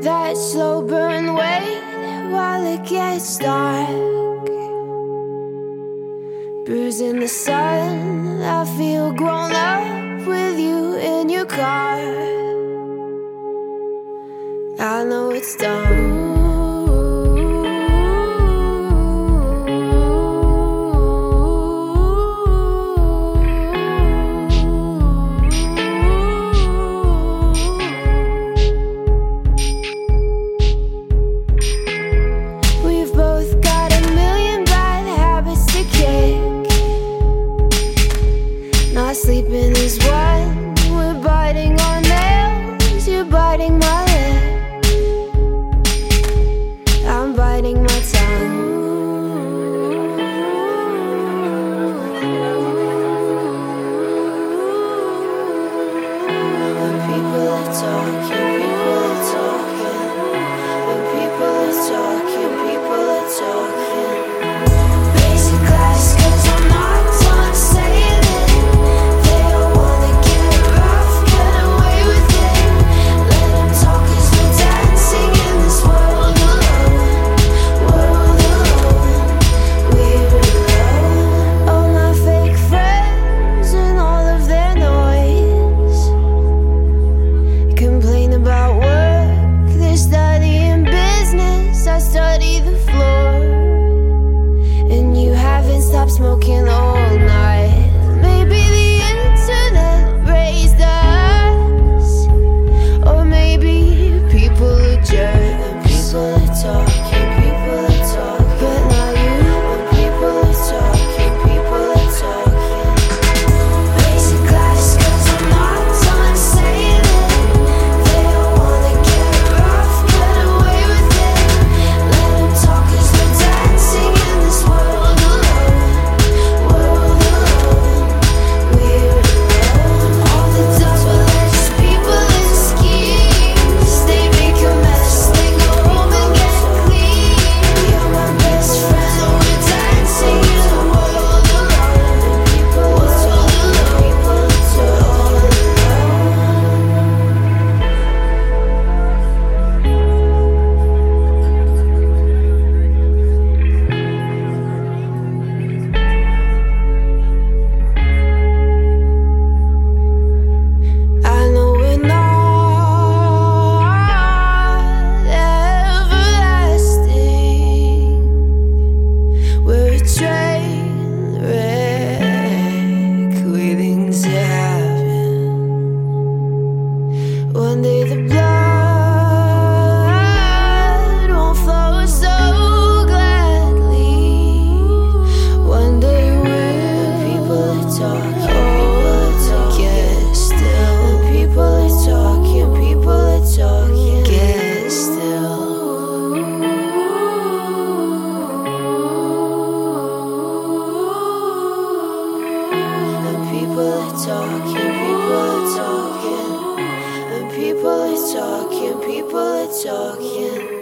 that slow burn wait while it gets dark. Bruising the sun, I feel grown up with you in your car. I know it's dumb. Not sleeping is one. We're biting our nails. You're biting my lip. I'm biting my tongue. When people are talking, people are talking. When people are talking, people are talking. Basic class, 'cause I'm not done saying it. Stop smoking all night. Maybe the internet raised us, or maybe people are jerks. People are talking, people are talking, but not you. When people are talking, people are talking. Basic class, 'cause I'm not done saying it. They don't wanna get rough, get away with it. Let them talk 'cause we're dancing in this world alone. One day the blood won't flow so gladly. One day when people are talking, people are talking, get still. People are talking, people are talking, get still. And people are talking, people are talking. People are talking, people are talking.